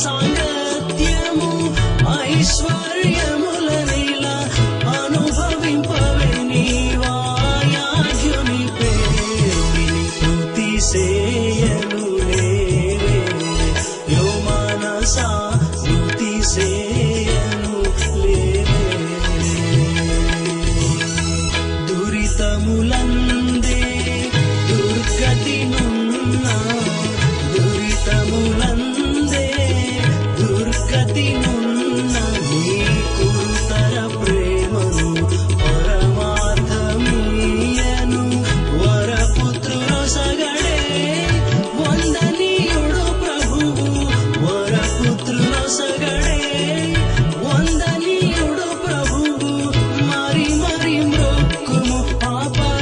సాంగత్యము ఐశ్వర్యములనిలా అనుభవింపవే నీవాయాజ్ఞుని పేరుని స్తుతి సేయను లేవే యో మనసా స్తుతి సేయను లేవే దురితములందే దుర్గతి నున్నా దురితములందే దుర్గతి నున్న నీ కురుతర ప్రేమను పరమార్థమీయను వరపుత్రులొసగడే వందనీయుడు ప్రభువు వరపుత్రులొసగడే వందనీయుడు ప్రభువు మరి మరి మ్రొక్కుము ఆ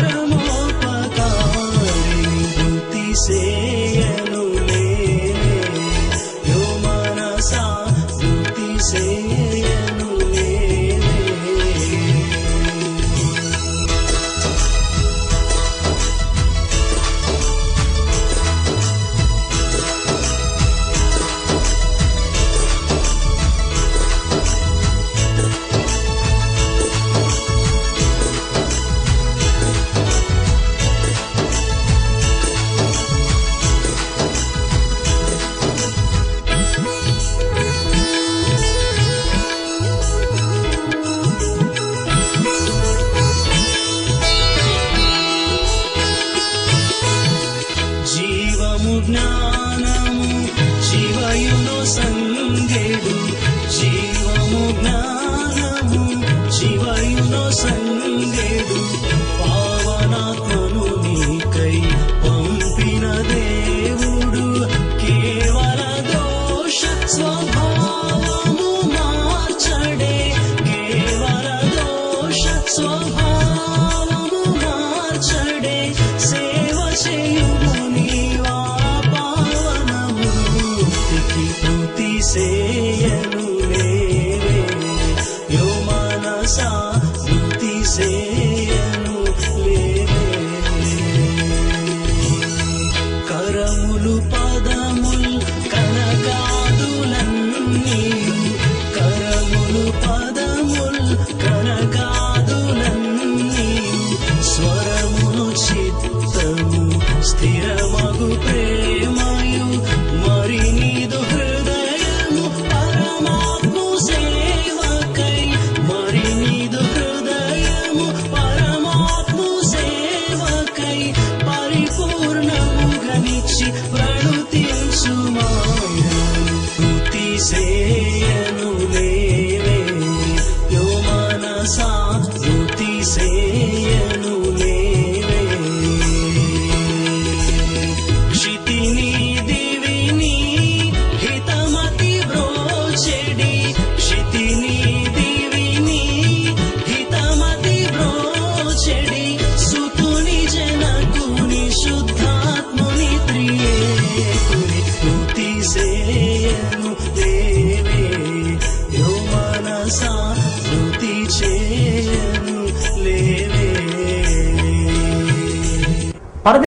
పరమోపకారిని స్తుతి సేయను లేవే యో మనసా స్తుతి సేయను లేవే జీవము జ్ఞానము జీవయును సంగెడు జీవము జ్ఞానము జీవయును సంగెడు పావనాత్మను నీకై పంపిన దేవుడు కేవల దోష స్వభావము మార్చడే కేవల దోష స్వభావము మార్చడే సేవ చేయుము నీవా పావనమూర్తికి స్తుతి సేయను లేవే యో మనసా స్తుతి సేయను లేవే కరములు పదముల్ కనకాదులన్నీయు కరములు పదముల్ కనకాదులన్నీయు స్వరమును చిత్తము స్థిరమగు ప్రేమయు మరి నీదు హృదయము పరమాత్ము సేవకై మరి నీదు హృదయము పరమాత్ము సేవకై పరిపూర్ణముగా నిచ్చి ప్రణుతించుమాయను స్తుతి సేయను లేవే యో మనసా స్తుతి సేయను లేవే క్షితిని దివిని హితమతి బ్రోచెడి క్షితిని దివిని హితమతి బ్రోచెడి సుతుని జనకుని శుద్ధాత్ముని త్రియేకుని స్తుతి సేయను లేవే యో మనసా స్తుతి